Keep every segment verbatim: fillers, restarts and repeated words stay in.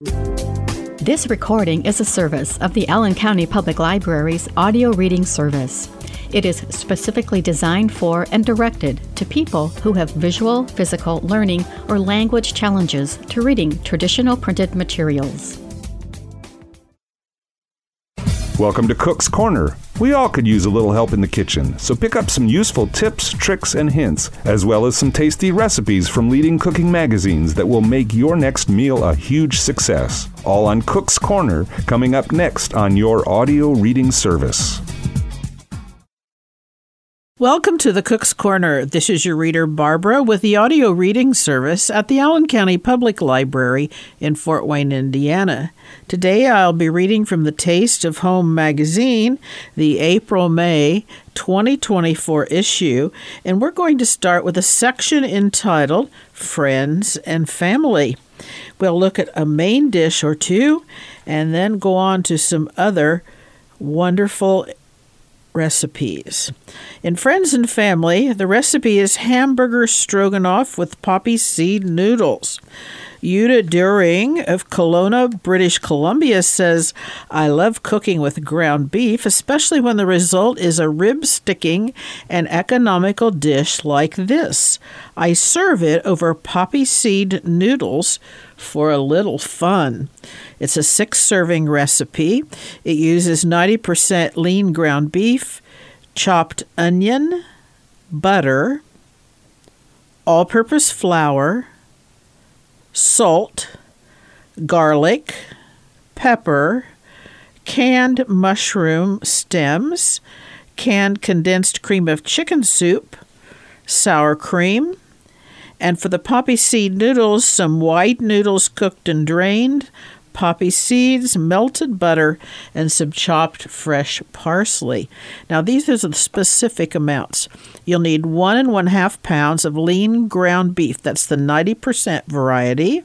This recording is a service of the Allen County Public Library's audio reading service. It is specifically designed for and directed to people who have visual, physical, learning, or language challenges to reading traditional printed materials. Welcome to Cook's Corner. We all could use a little help in the kitchen, so pick up some useful tips, tricks, and hints, as well as some tasty recipes from leading cooking magazines that will make your next meal a huge success. All on Cook's Corner, coming up next on your audio reading service. Welcome to the Cook's Corner. This is your reader, Barbara, with the audio reading service at the Allen County Public Library in Fort Wayne, Indiana. Today I'll be reading from the Taste of Home magazine, the April-May twenty twenty-four issue, and we're going to start with a section entitled Friends and Family. We'll look at a main dish or two and then go on to some other wonderful recipes. In Friends and Family, the recipe is hamburger stroganoff with poppy seed noodles. Yuta During of Kelowna, British Columbia says, I love cooking with ground beef, especially when the result is a rib-sticking and economical dish like this. I serve it over poppy seed noodles for a little fun. It's a six-serving recipe. It uses ninety percent lean ground beef, chopped onion, butter, all-purpose flour, salt, garlic, pepper, canned mushroom stems, canned condensed cream of chicken soup, sour cream, and for the poppy seed noodles, some white noodles cooked and drained, poppy seeds, melted butter, and some chopped fresh parsley. Now, these are the specific amounts. You'll need one and one half pounds of lean ground beef. That's the ninety percent variety.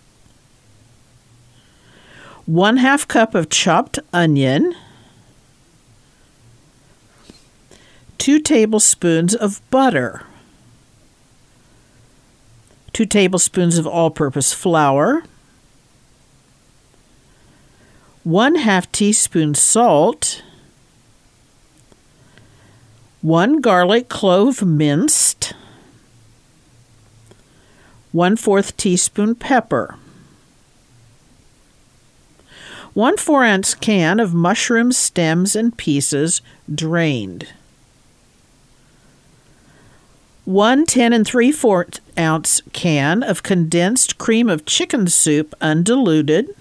One half cup of chopped onion. Two tablespoons of butter. Two tablespoons of all-purpose flour. One half teaspoon salt, one garlic clove minced, one fourth teaspoon pepper, one four ounce can of mushroom stems and pieces drained, one ten and three fourths ounce can of condensed cream of chicken soup undiluted,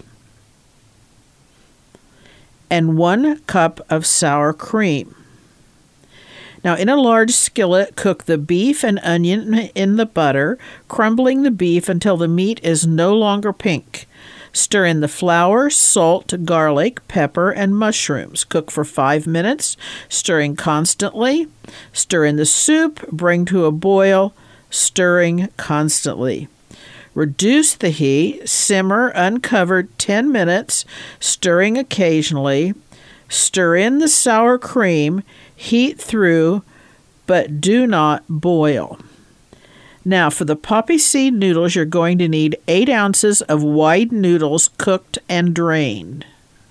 and one cup of sour cream. Now, in a large skillet, cook the beef and onion in the butter, crumbling the beef until the meat is no longer pink. Stir in the flour, salt, garlic, pepper, and mushrooms. Cook for five minutes, stirring constantly. Stir in the soup, bring to a boil, stirring constantly. Reduce the heat, simmer uncovered ten minutes, stirring occasionally. Stir in the sour cream, heat through, but do not boil. Now, for the poppy seed noodles, you're going to need eight ounces of white noodles cooked and drained,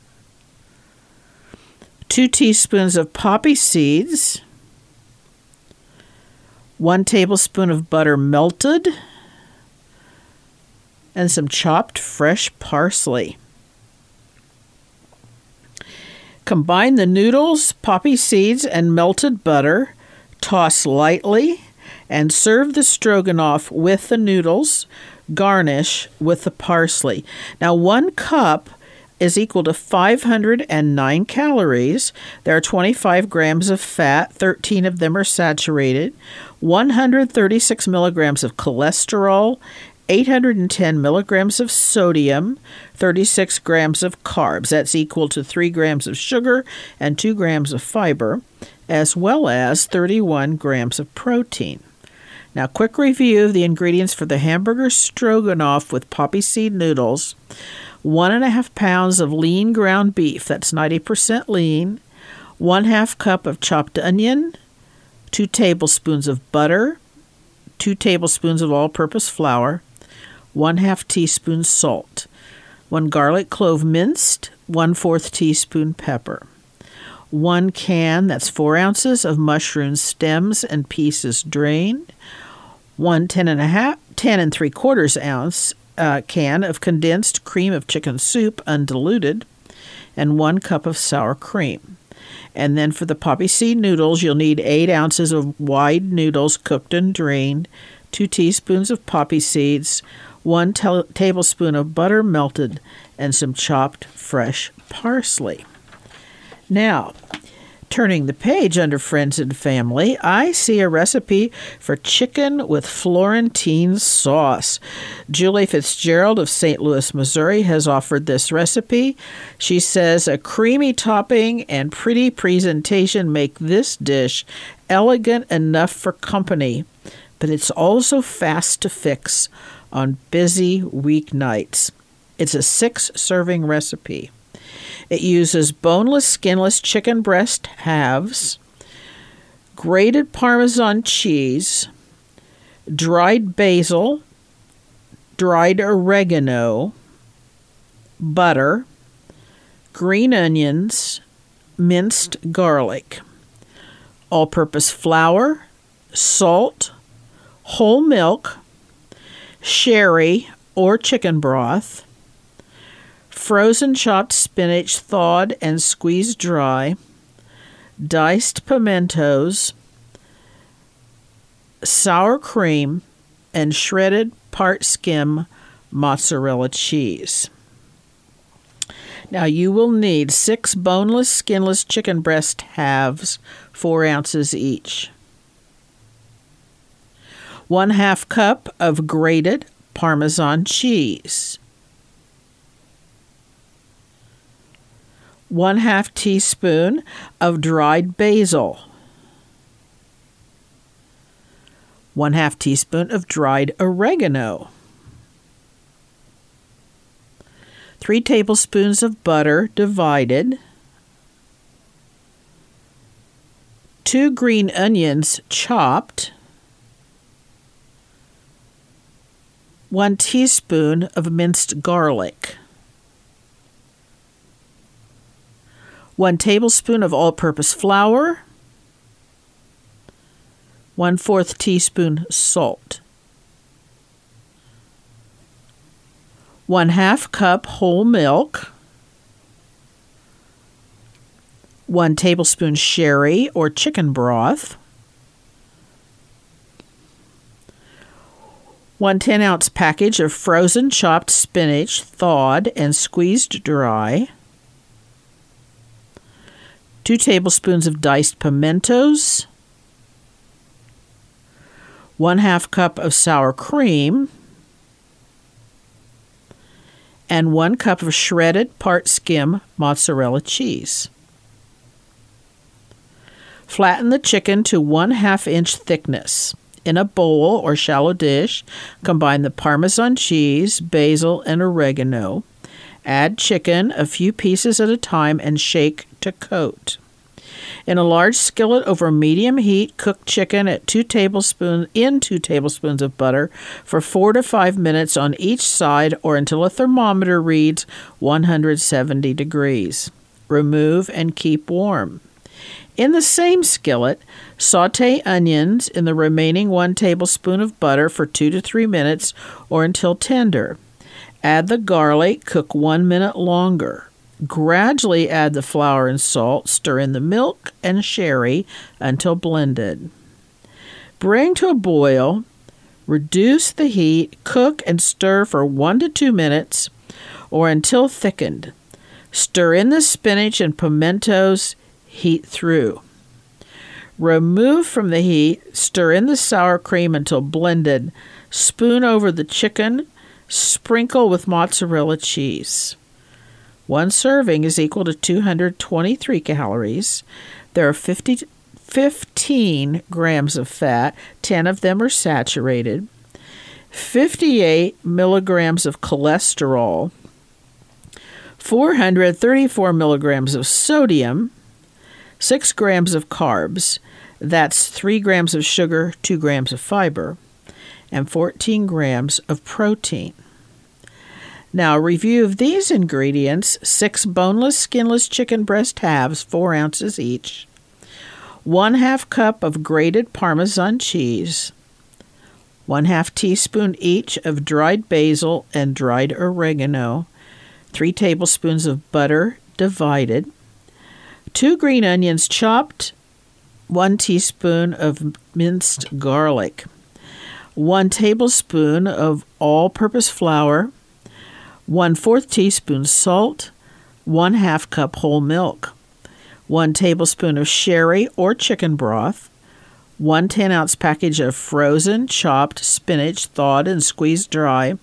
two teaspoons of poppy seeds, one tablespoon of butter melted, and some chopped fresh parsley. Combine the noodles, poppy seeds, and melted butter. Toss lightly and serve the stroganoff with the noodles. Garnish with the parsley. Now, one cup is equal to five hundred nine calories. There are twenty-five grams of fat, thirteen of them are saturated, one hundred thirty-six milligrams of cholesterol, eight hundred ten milligrams of sodium, thirty-six grams of carbs. That's equal to three grams of sugar and two grams of fiber, as well as thirty-one grams of protein. Now, quick review of the ingredients for the hamburger stroganoff with poppy seed noodles. One and a half pounds of lean ground beef, that's ninety percent lean, one half cup of chopped onion, two tablespoons of butter, two tablespoons of all-purpose flour, one half teaspoon salt. one garlic clove minced, one-fourth teaspoon pepper. One can, that's four ounces, of mushroom stems and pieces drained. One ten and a half, ten and three quarters ounce uh, can of condensed cream of chicken soup, undiluted, and one cup of sour cream. And then for the poppy seed noodles, you'll need eight ounces of wide noodles cooked and drained, two teaspoons of poppy seeds, one t- tablespoon of butter melted, and some chopped fresh parsley. Now, turning the page under Friends and Family, I see a recipe for chicken with Florentine sauce. Julie Fitzgerald of Saint Louis, Missouri has offered this recipe. She says a creamy topping and pretty presentation make this dish elegant enough for company, but it's also fast to fix on busy weeknights. It's a six-serving recipe. It uses boneless, skinless chicken breast halves, grated Parmesan cheese, dried basil, dried oregano, butter, green onions, minced garlic, all-purpose flour, salt, whole milk, sherry or chicken broth, frozen chopped spinach thawed and squeezed dry, diced pimentos, sour cream, and shredded part skim mozzarella cheese. Now you will need six boneless, skinless chicken breast halves, four ounces each. One half cup of grated Parmesan cheese. One half teaspoon of dried basil. One half teaspoon of dried oregano. Three tablespoons of butter divided. Two green onions chopped. One teaspoon of minced garlic. One tablespoon of all-purpose flour. One-fourth teaspoon salt. One half cup whole milk. One tablespoon sherry or chicken broth. One ten-ounce package of frozen chopped spinach, thawed and squeezed dry. Two tablespoons of diced pimentos. One half cup of sour cream. And one cup of shredded part skim mozzarella cheese. Flatten the chicken to one half inch thickness. In a bowl or shallow dish, combine the Parmesan cheese, basil, and oregano. Add chicken a few pieces at a time and shake to coat. In a large skillet over medium heat, cook chicken at two tablespoons in two tablespoons of butter for four to five minutes on each side or until a thermometer reads one hundred seventy degrees. Remove and keep warm. In the same skillet, sauté onions in the remaining one tablespoon of butter for two to three minutes or until tender. Add the garlic, cook one minute longer. Gradually add the flour and salt, stir in the milk and sherry until blended. Bring to a boil, reduce the heat, cook and stir for one to two minutes or until thickened. Stir in the spinach and pimentos, heat through. Remove from the heat, stir in the sour cream until blended, spoon over the chicken, sprinkle with mozzarella cheese. One serving is equal to two hundred twenty-three calories. There are fifty, fifteen grams of fat, ten of them are saturated, fifty-eight milligrams of cholesterol, four hundred thirty-four milligrams of sodium, six grams of carbs, that's three grams of sugar, two grams of fiber, and fourteen grams of protein. Now, a review of these ingredients: six boneless, skinless chicken breast halves, four ounces each, one half cup of grated Parmesan cheese, one half teaspoon each of dried basil and dried oregano, three tablespoons of butter divided, two green onions chopped, one teaspoon of minced garlic, one tablespoon of all-purpose flour, one-fourth teaspoon salt, one half cup whole milk, one tablespoon of sherry or chicken broth, one ten-ounce package of frozen chopped spinach thawed and squeezed dry,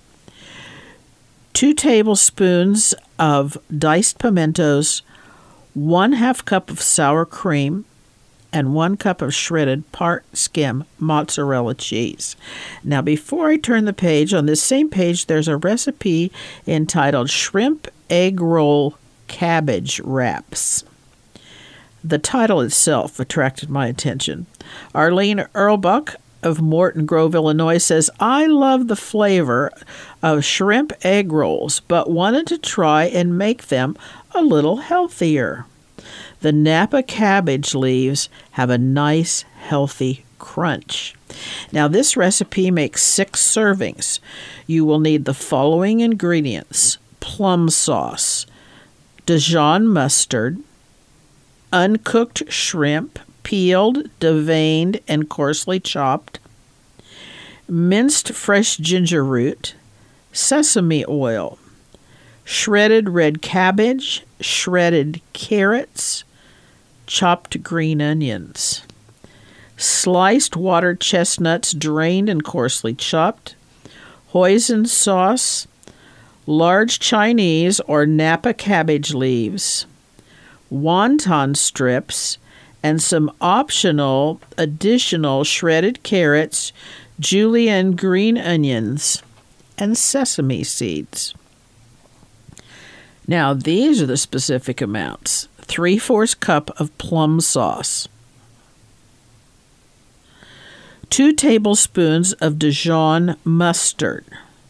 two tablespoons of diced pimentos, one half cup of sour cream, and one cup of shredded part skim mozzarella cheese. Now, before I turn the page, on this same page, there's a recipe entitled Shrimp Egg Roll Cabbage Wraps. The title itself attracted my attention. Arlene Earlbuck of Morton Grove, Illinois says, I love the flavor of shrimp egg rolls, but wanted to try and make them a little healthier. The Napa cabbage leaves have a nice, healthy crunch. Now, this recipe makes six servings. You will need the following ingredients: plum sauce, Dijon mustard, uncooked shrimp, peeled, deveined, and coarsely chopped, minced fresh ginger root, sesame oil, shredded red cabbage, shredded carrots, chopped green onions, sliced water chestnuts drained and coarsely chopped, hoisin sauce, large Chinese or Napa cabbage leaves, wonton strips, and some optional additional shredded carrots, julienne green onions, and sesame seeds. Now, these are the specific amounts. three-fourths cup of plum sauce, two tablespoons of Dijon mustard,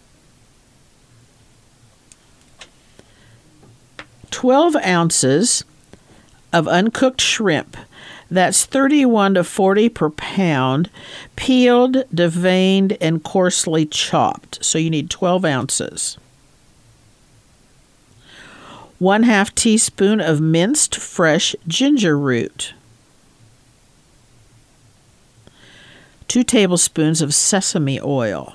twelve ounces of uncooked shrimp, that's thirty-one to forty per pound, peeled, deveined, and coarsely chopped. So you need twelve ounces. One half teaspoon of minced fresh ginger root, two tablespoons of sesame oil,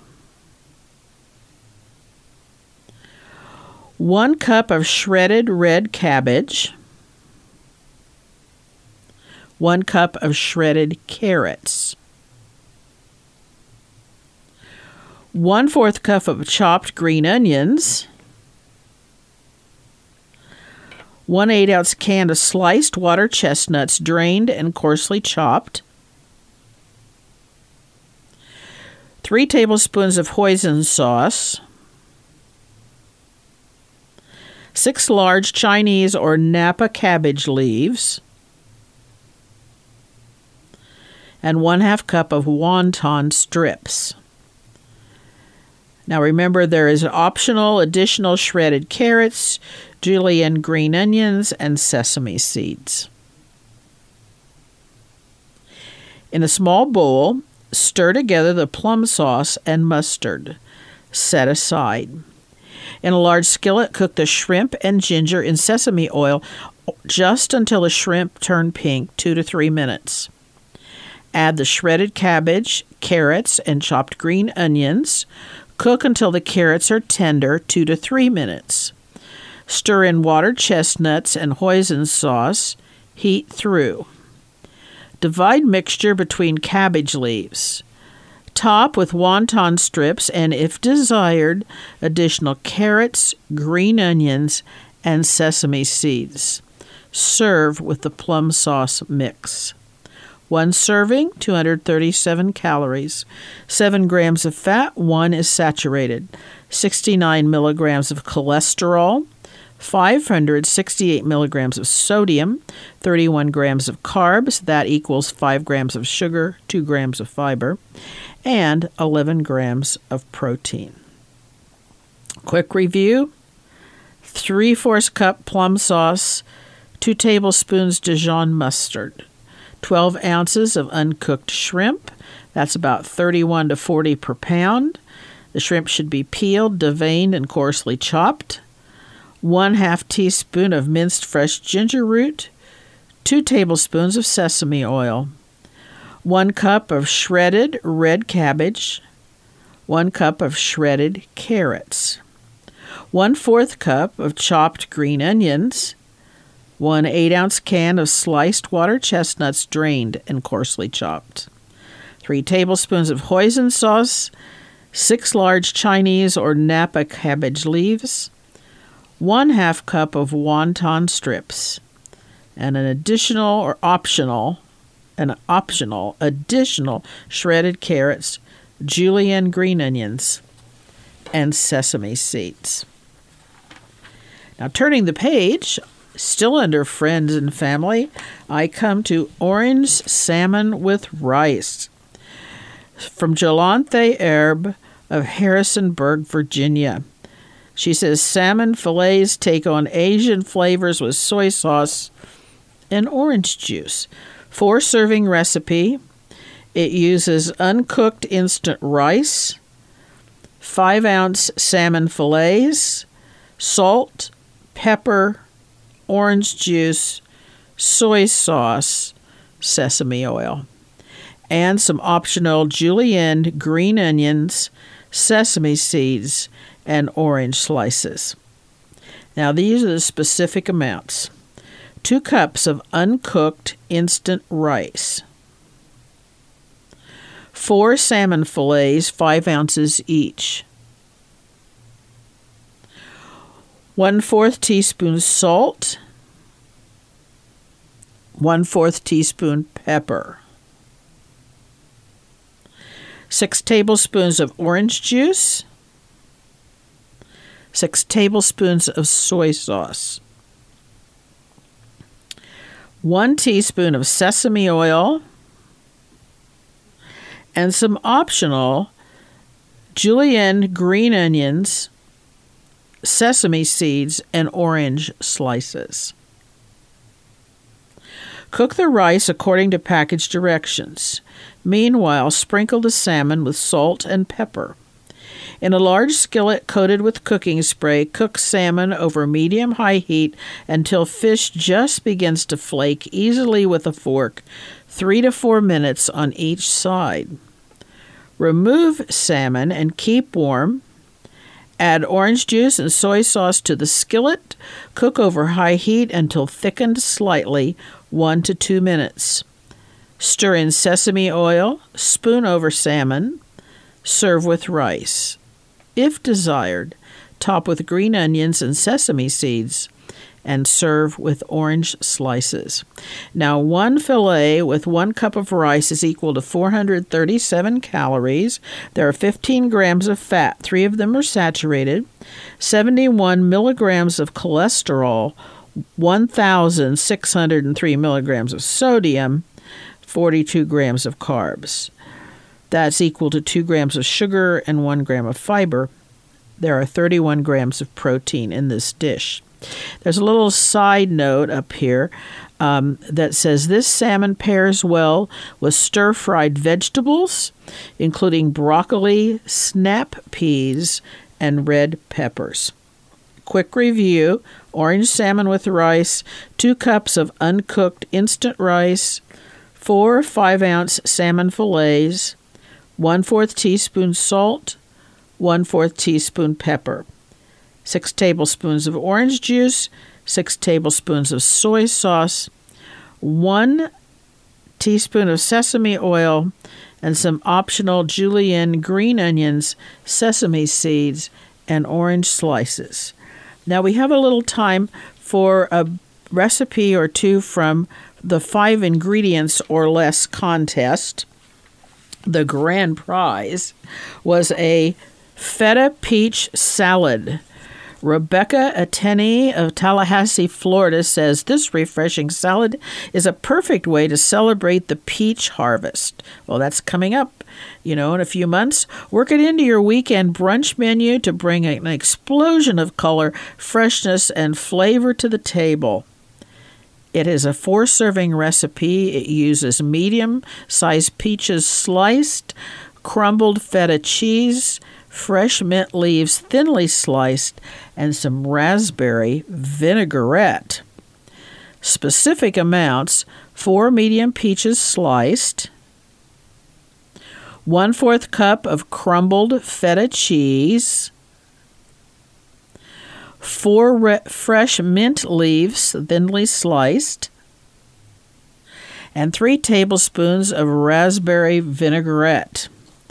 one cup of shredded red cabbage, one cup of shredded carrots, one-fourth cup of chopped green onions, one eight-ounce can of sliced water chestnuts drained and coarsely chopped, three tablespoons of hoisin sauce, six large Chinese or Napa cabbage leaves, and one half cup of wonton strips. Now remember, there is optional additional shredded carrots, julienne green onions, and sesame seeds. In a small bowl, stir together the plum sauce and mustard. Set aside. In a large skillet, cook the shrimp and ginger in sesame oil just until the shrimp turn pink, two to three minutes. Add the shredded cabbage, carrots, and chopped green onions. Cook until the carrots are tender, two to three minutes. Stir in water chestnuts and hoisin sauce. Heat through. Divide mixture between cabbage leaves. Top with wonton strips and, if desired, additional carrots, green onions, and sesame seeds. Serve with the plum sauce mix. One serving, two hundred thirty-seven calories. Seven grams of fat, one is saturated. sixty-nine milligrams of cholesterol. five hundred sixty-eight milligrams of sodium. thirty-one grams of carbs, that equals five grams of sugar, two grams of fiber. And eleven grams of protein. Quick review: three-fourths cup plum sauce, two tablespoons Dijon mustard, twelve ounces of uncooked shrimp. That's about thirty-one to forty per pound. The shrimp should be peeled, deveined, and coarsely chopped. One half teaspoon of minced fresh ginger root, two tablespoons of sesame oil, one cup of shredded red cabbage, one cup of shredded carrots, one-fourth cup of chopped green onions, one eight-ounce can of sliced water chestnuts drained and coarsely chopped, three tablespoons of hoisin sauce, six large Chinese or Napa cabbage leaves, one half cup of wonton strips, and an additional or optional, an optional additional shredded carrots, julienne green onions, and sesame seeds. Now, turning the page, still under friends and family, I come to orange salmon with rice from Jolanthe Herb of Harrisonburg, Virginia. She says salmon fillets take on Asian flavors with soy sauce and orange juice. Four serving recipe. It uses uncooked instant rice, five ounce salmon fillets, salt, pepper, orange juice, soy sauce, sesame oil, and some optional julienne green onions, sesame seeds, and orange slices. Now, these are the specific amounts. Two cups of uncooked instant rice, four salmon fillets, five ounces each, one-fourth teaspoon salt, one-fourth teaspoon pepper, six tablespoons of orange juice, six tablespoons of soy sauce, one teaspoon of sesame oil, and some optional julienne green onions, sesame seeds, and orange slices. Cook the rice according to package directions. Meanwhile, sprinkle the salmon with salt and pepper. In a large skillet coated with cooking spray, cook salmon over medium-high heat until fish just begins to flake easily with a fork, three to four minutes on each side. Remove salmon and keep warm. Add orange juice and soy sauce to the skillet. Cook over high heat until thickened slightly, one to two minutes. Stir in sesame oil, spoon over salmon. Serve with rice. If desired, top with green onions and sesame seeds, and serve with orange slices. Now, one fillet with one cup of rice is equal to four hundred thirty-seven calories. There are fifteen grams of fat. Three of them are saturated. seventy-one milligrams of cholesterol. one thousand six hundred three milligrams of sodium. forty-two grams of carbs. That's equal to two grams of sugar and one gram of fiber. There are thirty-one grams of protein in this dish. There's a little side note up here um, that says this salmon pairs well with stir-fried vegetables, including broccoli, snap peas, and red peppers. Quick review: orange salmon with rice, two cups of uncooked instant rice, four five-ounce salmon fillets, one-fourth teaspoon salt, one-fourth teaspoon pepper, six tablespoons of orange juice, six tablespoons of soy sauce, one teaspoon of sesame oil, and some optional julienne green onions, sesame seeds, and orange slices. Now we have a little time for a recipe or two from the five ingredients or less contest. The grand prize was a feta peach salad Rebecca Ateni of Tallahassee, Florida says this refreshing salad is a perfect way to celebrate the peach harvest. Well, that's coming up, you know, in a few months. Work it into your weekend brunch menu to bring an explosion of color, freshness, and flavor to the table. It is a four-serving recipe. It uses medium-sized peaches sliced, crumbled feta cheese, fresh mint leaves thinly sliced, and some raspberry vinaigrette. Specific amounts: four medium peaches sliced, one-fourth cup of crumbled feta cheese, four re- fresh mint leaves thinly sliced, and three tablespoons of raspberry vinaigrette.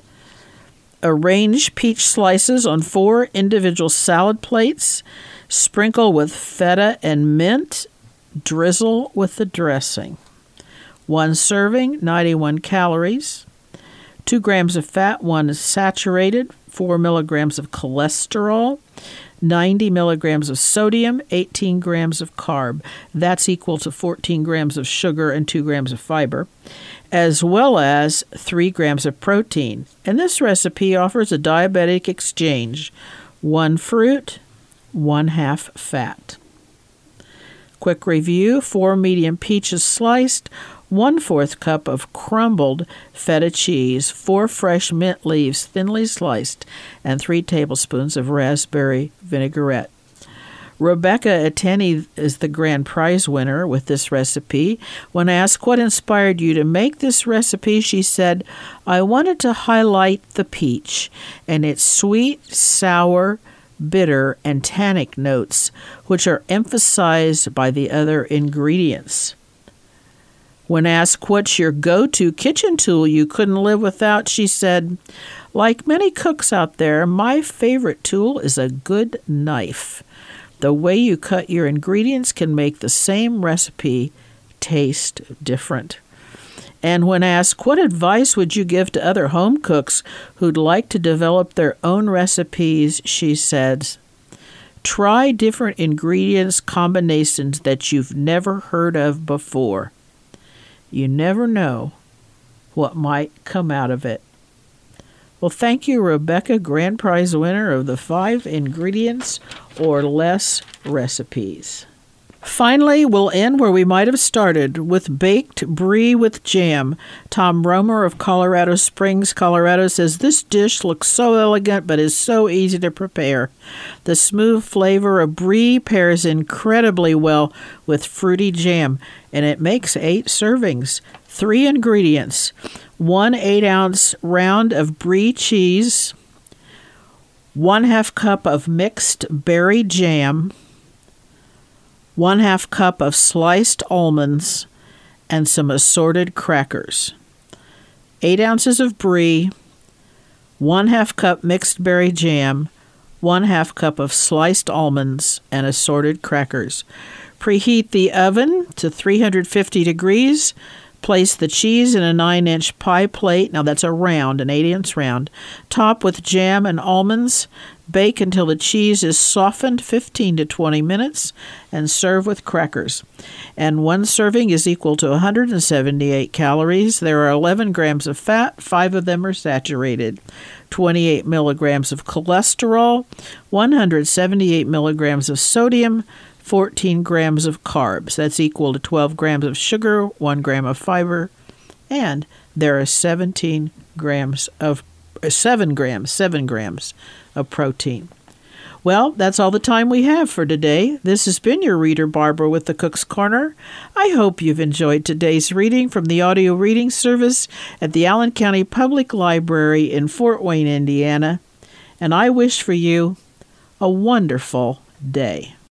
Arrange peach slices on four individual salad plates. Sprinkle with feta and mint. Drizzle with the dressing. One serving, ninety-one calories. Two grams of fat, one saturated. Four milligrams of cholesterol. ninety milligrams of sodium, eighteen grams of carb. That's equal to fourteen grams of sugar and two grams of fiber, as well as three grams of protein. And this recipe offers a diabetic exchange: one fruit, one half fat. Quick review: four medium peaches sliced, one-fourth cup of crumbled feta cheese, four fresh mint leaves thinly sliced, and three tablespoons of raspberry vinaigrette. Rebecca Ateni is the grand prize winner with this recipe. When asked what inspired you to make this recipe, she said, "I wanted to highlight the peach and its sweet, sour, bitter, and tannic notes, which are emphasized by the other ingredients." When asked what's your go-to kitchen tool you couldn't live without, she said, "Like many cooks out there, my favorite tool is a good knife. The way you cut your ingredients can make the same recipe taste different." And when asked, what advice would you give to other home cooks who'd like to develop their own recipes, she said, "Try different ingredients combinations that you've never heard of before. You never know what might come out of it." Well, thank you, Rebecca, grand prize winner of the five ingredients or less recipes. Finally, we'll end where we might have started, with baked brie with jam. Tom Romer of Colorado Springs, Colorado says, "This dish looks so elegant but is so easy to prepare. The smooth flavor of brie pairs incredibly well with fruity jam, and it makes eight servings. Three ingredients: one eight-ounce round of brie cheese, one half cup of mixed berry jam, one half cup of sliced almonds, and some assorted crackers. Eight ounces of brie, one half cup mixed berry jam, one half cup of sliced almonds, and assorted crackers. Preheat the oven to three hundred fifty degrees. Place the cheese in a nine-inch pie plate. Now that's a round, an eight-inch round. Top with jam and almonds. Bake until the cheese is softened, fifteen to twenty minutes, and serve with crackers. And one serving is equal to one hundred seventy-eight calories. There are eleven grams of fat, five of them are saturated. twenty-eight milligrams of cholesterol, one hundred seventy-eight milligrams of sodium, fourteen grams of carbs. That's equal to twelve grams of sugar, one gram of fiber, and there are seventeen grams of uh, seven grams, seven grams of protein. Well, that's all the time we have for today. This has been your reader, Barbara, with the Cook's Corner. I hope you've enjoyed today's reading from the audio reading service at the Allen County Public Library in Fort Wayne, Indiana, and I wish for you a wonderful day.